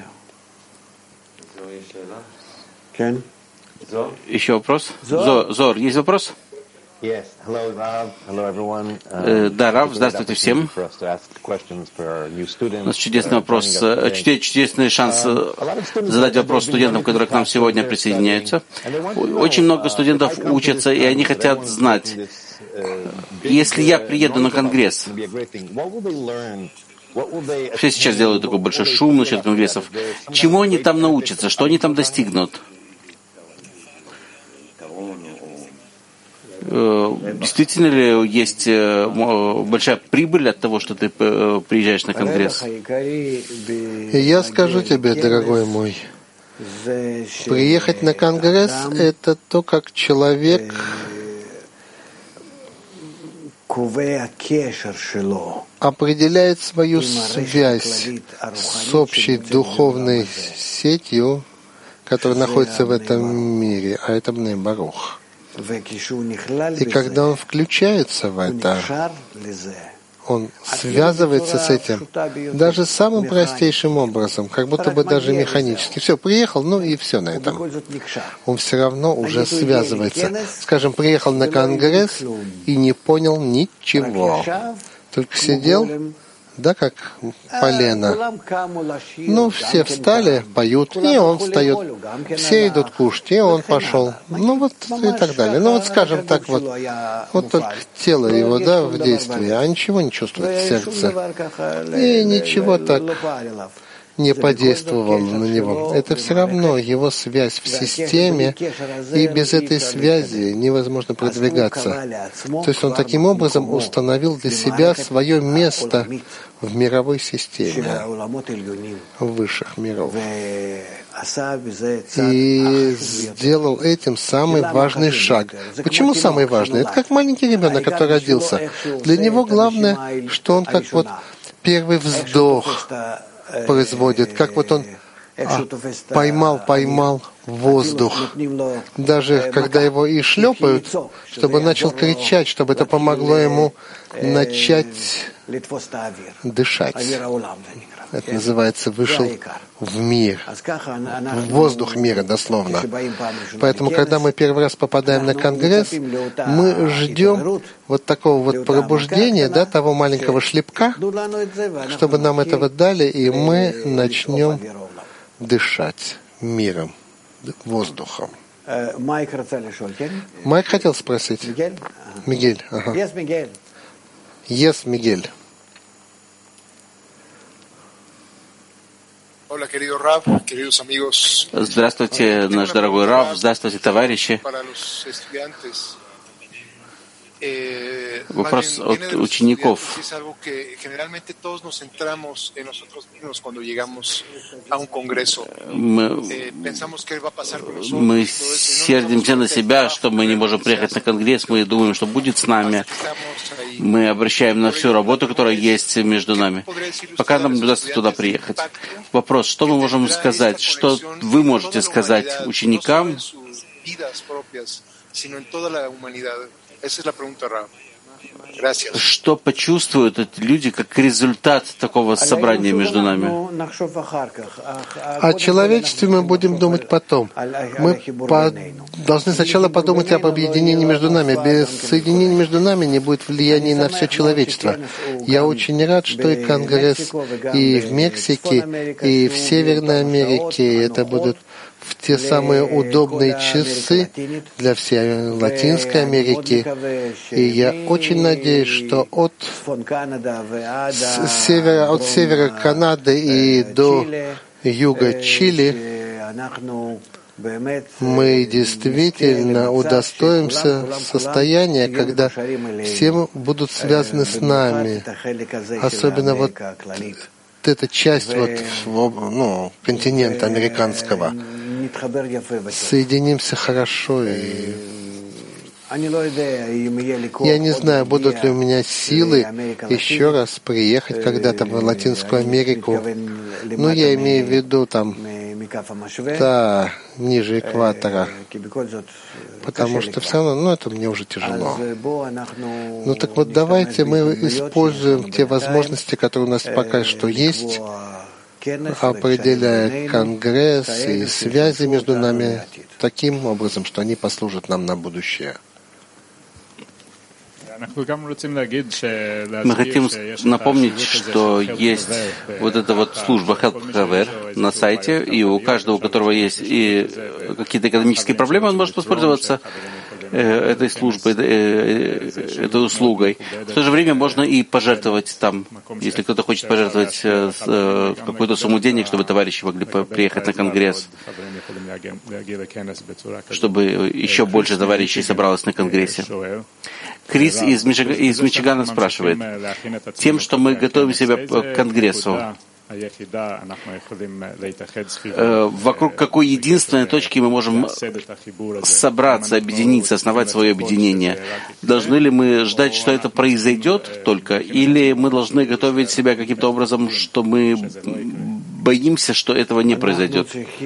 Еще вопрос? Зор, Зор, есть вопрос? Yes. Hello, Rav. Hello, everyone. Uh, да, Рав, здравствуйте всем. У нас чудесный вопрос, чудесный шанс задать вопрос студентам, которые к нам сегодня присоединяются. Очень много студентов учатся, и они хотят знать, если я приеду на конгресс, все сейчас делают такой большой шум насчет конгрессов, чему они там научатся, что они там достигнут? Действительно ли есть большая прибыль от того, что ты приезжаешь на конгресс? Я скажу тебе, дорогой мой, приехать на конгресс — это то, как человек определяет свою связь с общей духовной сетью, которая находится в этом мире, а это Бней Барух. И когда он включается в это, он связывается с этим даже самым простейшим образом, как будто бы даже механически. Все, приехал, ну и все на этом. Он все равно уже связывается. Скажем, приехал на конгресс и не понял ничего. Только сидел, да, как полено. Ну, все встали, поют, и он встает. Все идут кушать, и он пошел. Ну, вот и так далее. Ну, вот скажем так, вот, вот только тело его, да, в действии, а ничего не чувствует сердце. И ничего так не подействовал на него. Это все равно его связь в системе, и без этой связи невозможно продвигаться. То есть он таким образом установил для себя свое место в мировой системе высших миров. И сделал этим самый важный шаг. Почему самый важный? Это как маленький ребенок, который родился. Для него главное, что он как вот первый вздох производит, как вот он а, поймал, поймал воздух. Даже когда его и шлепают, чтобы он начал кричать, чтобы это помогло ему начать дышать. Это называется «вышел в мир», в воздух мира, дословно. Поэтому, когда мы первый раз попадаем на конгресс, мы ждем вот такого вот пробуждения, да, того маленького шлепка, чтобы нам этого дали, и мы начнем дышать миром, воздухом. Майк хотел спросить. Мигель. Ага. Yes, Мигель. Здравствуйте, наш дорогой Рав, здравствуйте, товарищи. Вопрос от учеников. Мы, мы сердимся на себя, что мы не можем приехать на конгресс, мы думаем, что будет с нами. Мы обращаем на всю работу, которая есть между нами, пока нам удастся туда приехать. Вопрос, что мы можем сказать, что вы можете сказать ученикам, что почувствуют эти люди как результат такого собрания между нами? О человечестве мы будем думать потом. Мы по... должны сначала подумать об объединении между нами. Без соединения между нами не будет влияния на все человечество. Я очень рад, что и Конгресс и в Мексике, и в Северной Америке это будут в те самые удобные часы для всей Латинской Америки. И я очень надеюсь, что от севера, от севера Канады и до юга Чили мы действительно удостоимся состояния, когда все будут связаны с нами. Особенно вот эта часть вот, ну, континента американского. Соединимся хорошо. И я не знаю, будут ли у меня силы еще раз приехать когда-то в Латинскую Америку. Ну, я имею в виду там, да, ниже экватора. Потому что все равно, ну, это мне уже тяжело. Ну, так вот, давайте мы используем те возможности, которые у нас пока что есть, определяя конгресс и связи между нами таким образом, что они послужат нам на будущее. Мы хотим напомнить, что есть вот эта вот служба Help Haver на сайте, и у каждого, у которого есть и какие-то экономические проблемы, он может воспользоваться этой службой, этой услугой. В то же время можно и пожертвовать там, если кто-то хочет пожертвовать какую-то сумму денег, чтобы товарищи могли приехать на конгресс, чтобы еще больше товарищей собралось на конгрессе. Крис из, Мичиг... из Мичигана спрашивает, тем, что мы готовим себя к конгрессу, вокруг какой единственной точки мы можем собраться, объединиться, основать свое объединение? Должны ли мы ждать, что это произойдет только, или мы должны готовить себя каким-то образом, что мы боимся, что этого не произойдет?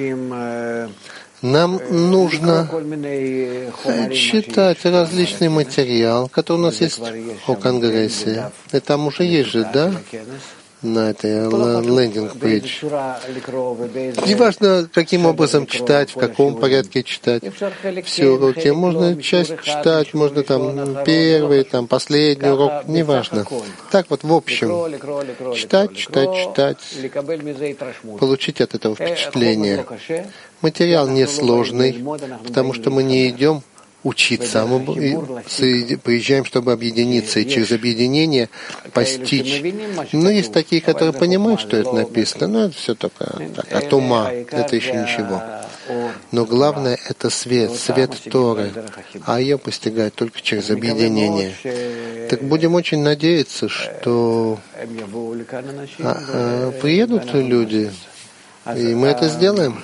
Нам нужно читать различный материал, который у нас есть о Конгрессе. И там уже есть же, да? На этой лендинг-пейдж. Неважно, каким образом читать, в каком порядке читать. Все уроки. Можно часть читать, можно там первый, там последний урок, неважно. Так вот, в общем, читать, читать, читать, получить от этого впечатление. Материал несложный, потому что мы не идем учиться, а мы приезжаем, чтобы объединиться, и через объединение постичь. Но есть такие, которые понимают, что это написано, но это все только так, от ума, это еще ничего. Но главное — это свет, свет Торы, а ее постигают только через объединение. Так будем очень надеяться, что а, а, приедут люди, и мы это сделаем.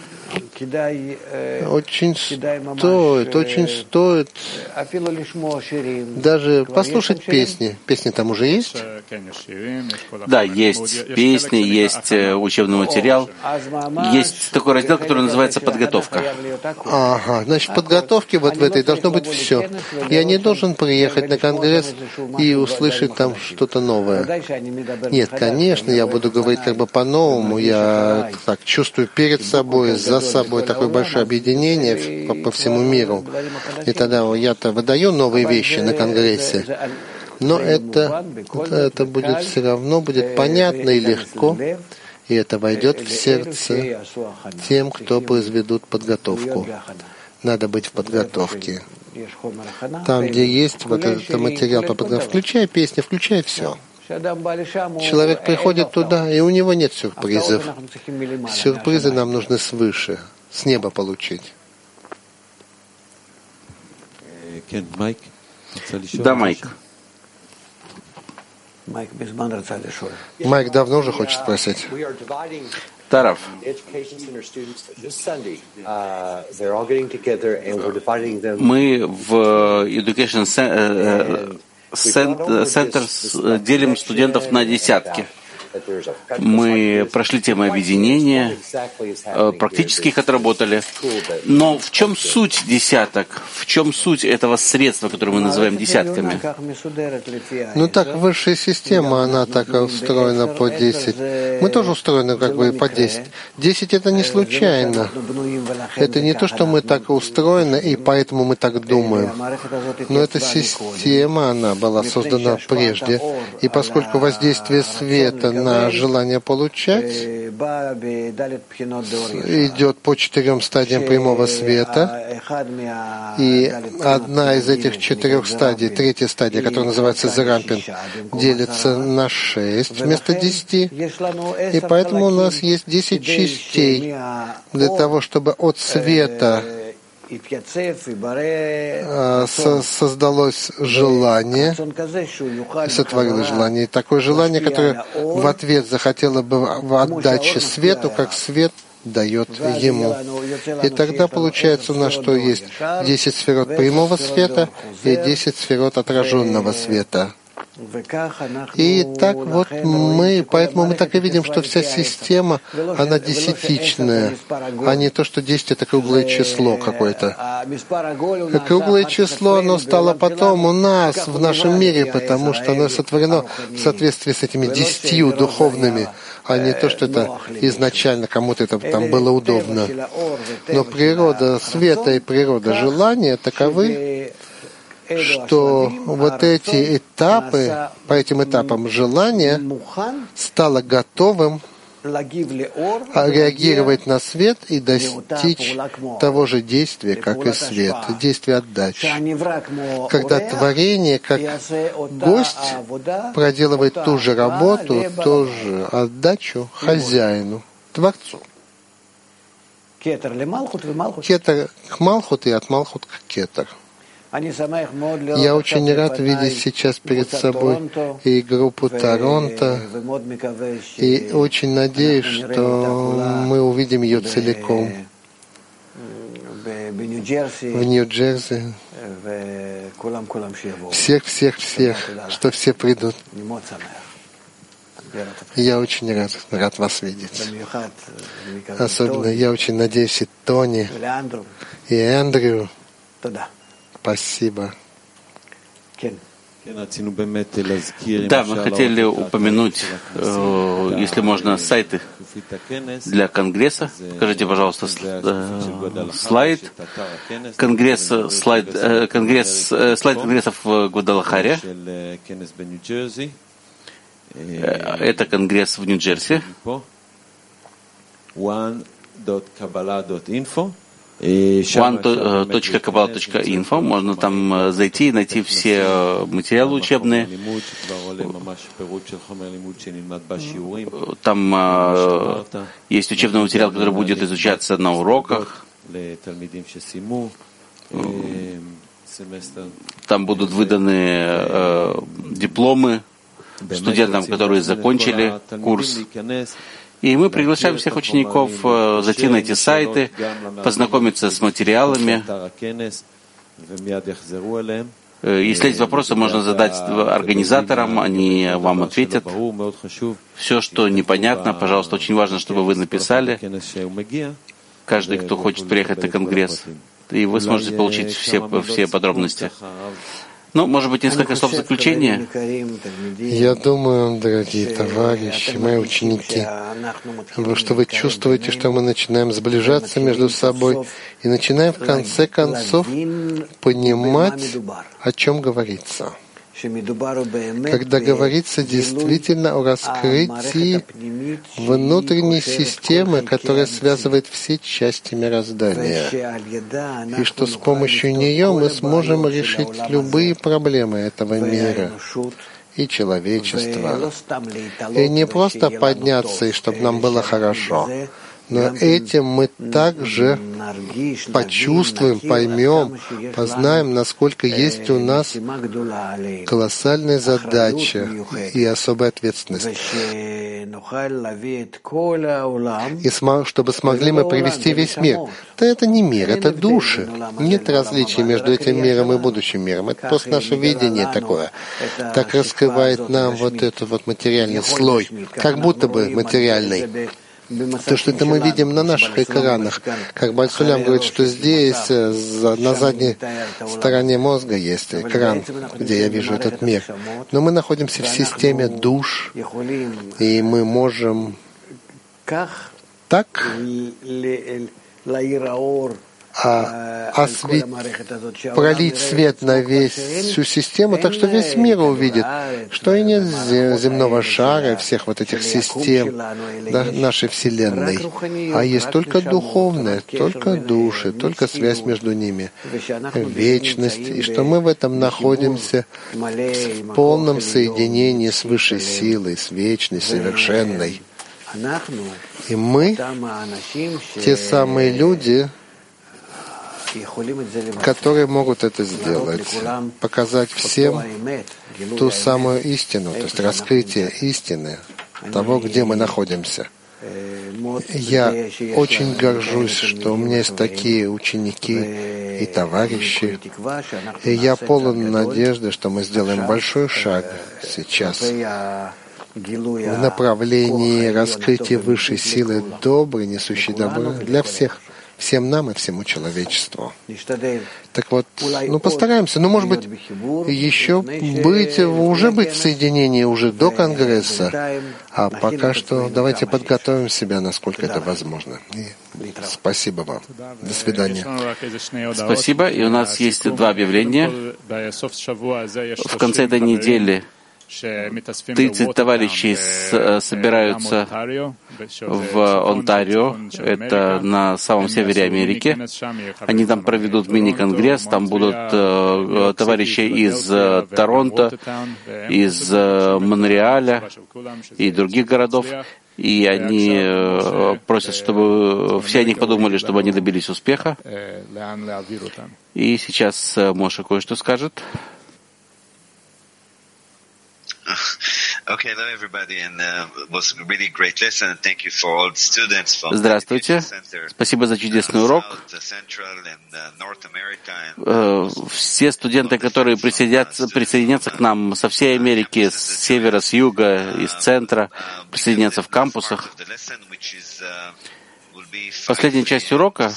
Очень стоит, очень стоит даже послушать песни. Песни там уже есть? Да, есть песни, есть учебный материал. Есть такой раздел, который называется «Подготовка». Ага, значит, в подготовке вот в этой должно быть все. Я не должен приехать на конгресс и услышать там что-то новое. Нет, конечно, я буду говорить как бы по-новому. Я так чувствую перед собой, за собой такое большое объединение по, по всему миру. И тогда я-то выдаю новые вещи на конгрессе. Но это, это, это будет все равно будет понятно и легко, и это войдет в сердце тем, кто произведут подготовку. Надо быть в подготовке. Там, где есть вот этот материал по подготовке, включая песни, включая все. Человек приходит туда, и у него нет сюрпризов. Сюрпризы нам нужны свыше, с неба получить. Да, Майк. Майк давно уже хочет спросить. Тарав. Мы в Education Center делим студентов на десятки. Мы прошли темы объединения, практически их отработали. Но в чем суть десяток? В чем суть этого средства, которое мы называем десятками? Ну так, высшая система, она так устроена по десять. Мы тоже устроены как бы по десять. десять это не случайно. Это не то, что мы так устроены, и поэтому мы так думаем. Но эта система, она была создана прежде. И поскольку воздействие света на желание получать идет по четырем стадиям прямого света, и одна из этих четырех стадий, третья стадия, которая называется Зерампин, делится на шесть вместо десяти, и поэтому у нас есть десять частей для того, чтобы от света создалось желание, сотворилось желание, и такое желание, которое в ответ захотело бы в отдаче свету, как свет дает ему. И тогда получается у нас, что есть десять сферот прямого света и десять сферот отраженного света. И так вот мы, поэтому мы так и видим, что вся система, она десятичная, а не то, что десять — это круглое число какое-то. Круглое число, оно стало потом у нас, в нашем мире, потому что оно сотворено в соответствии с этими десятью духовными, а не то, что это изначально кому-то это там было удобно. Но природа света и природа желания таковы, что вот эти этапы, по этим этапам желание стало готовым реагировать на свет и достичь того же действия, как и свет, действия отдачи. Когда творение, как гость, проделывает ту же работу, ту же отдачу хозяину, Творцу. Кетер к Малхут и от Малхут к Кетер. Я очень рад видеть сейчас перед собой и группу Торонто, и очень надеюсь, что мы увидим ее целиком в Нью-Джерси. Всех, всех, всех, что все придут. Я очень рад, рад вас видеть. Особенно я очень надеюсь и Тони, и Эндрю. Спасибо. Да, мы хотели упомянуть, э, если можно, сайты для Конгресса. Скажите, пожалуйста, э, слайд. Конгресс, слайд, э, конгресс, э, слайд конгрессов в Гвадалахаре. Э, это конгресс в Нью-Джерси. one точка кабала точка инфо. Можно там зайти и найти все материалы учебные. Там есть учебный материал, который будет изучаться на уроках. Там будут выданы э, дипломы студентам, которые закончили курс. И мы приглашаем всех учеников э, зайти на эти сайты, познакомиться с материалами. Если есть вопросы, можно задать организаторам, они вам ответят. Все, что непонятно, пожалуйста, очень важно, чтобы вы написали. Каждый, кто хочет приехать на конгресс, и вы сможете получить все, все подробности. Ну, может быть, несколько слов заключения? Я думаю, дорогие товарищи, мои ученики, что вы чувствуете, что мы начинаем сближаться между собой и начинаем в конце концов понимать, о чем говорится. Когда говорится действительно о раскрытии внутренней системы, которая связывает все части мироздания, и что с помощью нее мы сможем решить любые проблемы этого мира и человечества. И не просто подняться, и чтобы нам было хорошо, но этим мы также почувствуем, поймем, познаем, насколько есть у нас колоссальная задача и особая ответственность. И чтобы смогли мы привести весь мир. Да это не мир, это души. Нет различий между этим миром и будущим миром. Это просто наше видение такое. Так раскрывает нам вот этот вот материальный слой, как будто бы материальный. То, что это мы видим на наших экранах, как Бальсулям говорит, что здесь, на задней стороне мозга есть экран, где я вижу этот мир. Но мы находимся в системе душ, и мы можем так А, освет... пролить свет на весь, всю систему, так что весь мир увидит, что и нет земного шара, всех вот этих систем да, нашей Вселенной, а есть только духовное, только души, только связь между ними, вечность, и что мы в этом находимся в полном соединении с высшей силой, с вечной, совершенной. И мы, те самые люди, которые могут это сделать, показать всем ту самую истину, то есть раскрытие истины того, где мы находимся. Я очень горжусь, что у меня есть такие ученики и товарищи, и я полон надежды, что мы сделаем большой шаг сейчас в направлении раскрытия высшей силы доброй, несущей добро для всех. Всем нам и всему человечеству. Так вот, ну постараемся, ну может быть, еще быть, уже быть в соединении уже до Конгресса, а пока что давайте подготовим себя, насколько это возможно. И спасибо вам. До свидания. Спасибо. И у нас есть два объявления. В конце этой недели тридцать товарищей собираются в Онтарио, это на самом севере Америки. Они там проведут мини-конгресс, там будут э, товарищи из э, Торонто, из э, Монреаля и других городов. И они э, просят, чтобы все они подумали, чтобы они добились успеха. И сейчас э, Моша кое-что скажет. Здравствуйте. Спасибо за чудесный урок. Все студенты, которые присоединятся, присоединятся к нам со всей Америки, с севера, с юга, из центра, присоединятся в кампусах. Последняя часть урока,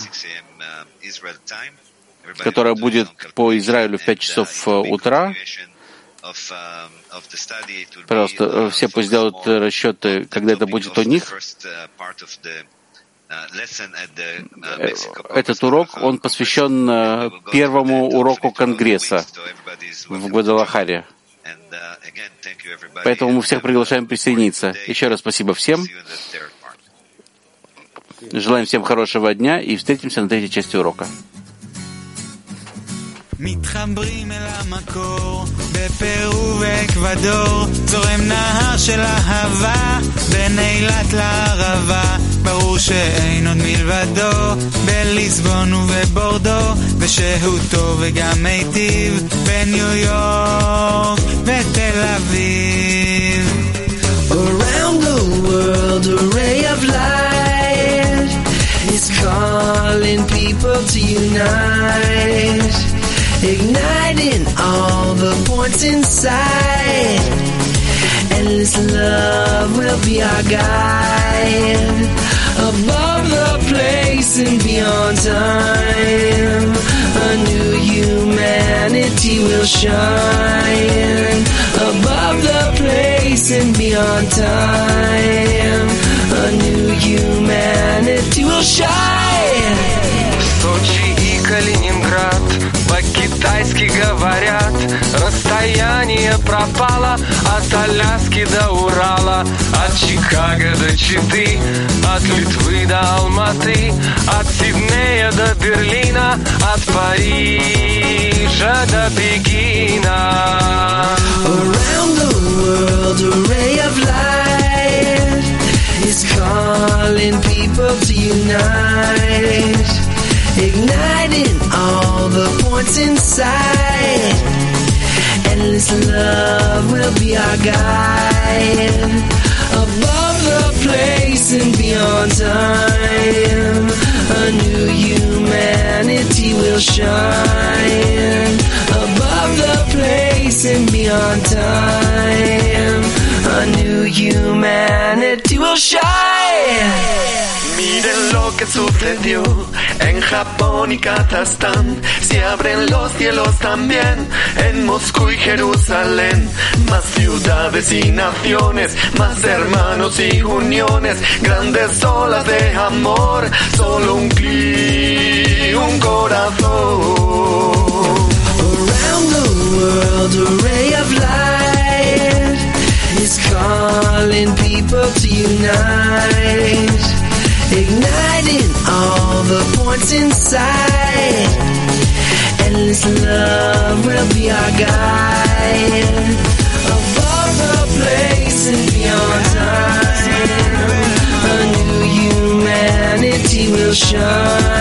которая будет по Израилю в пять часов утра, пожалуйста, все пусть сделают расчеты, когда это будет у них. Этот урок, он посвящен первому уроку Конгресса в Гвадалахаре. Поэтому мы всех приглашаем присоединиться. Еще раз спасибо всем. Желаем всем хорошего дня и встретимся на третьей части урока. מתחברים אל המקור בפרו ואקוודור זורם נהר של אהבה בין אילת לערבה ברור שאין עוד מלבדו בליסבון ובבורדו ושהותו וגם מיטיב בניו יורק ותל אביב. Around the world a ray of light is calling people to unite, igniting all the points inside. Endless love will be our guide, above the place and beyond time. A new humanity will shine, above the place and beyond time. A new humanity will shine. Сочи и Калининград по-китайски говорят. Расстояние пропало от Аляски до Урала, от Чикаго до Читы, от Литвы до Алматы, от Сиднея до Берлина, от Парижа до Пекина. Around the world a ray of light is calling people to unite, igniting all the points inside. Endless love will be our guide, above the place and beyond time. A new humanity will shine, above the place and beyond time. A new humanity will shine. Miren lo que sucedió en Japón y Kazajstán. Se abren los cielos también en Moscú y Jerusalén. Más ciudades y naciones, más hermanos y uniones, grandes olas de amor, solo un clic, un corazón. Around the world a ray of light is calling people to unite, igniting all the points inside. Endless love will be our guide, above the place and beyond time. A new humanity will shine.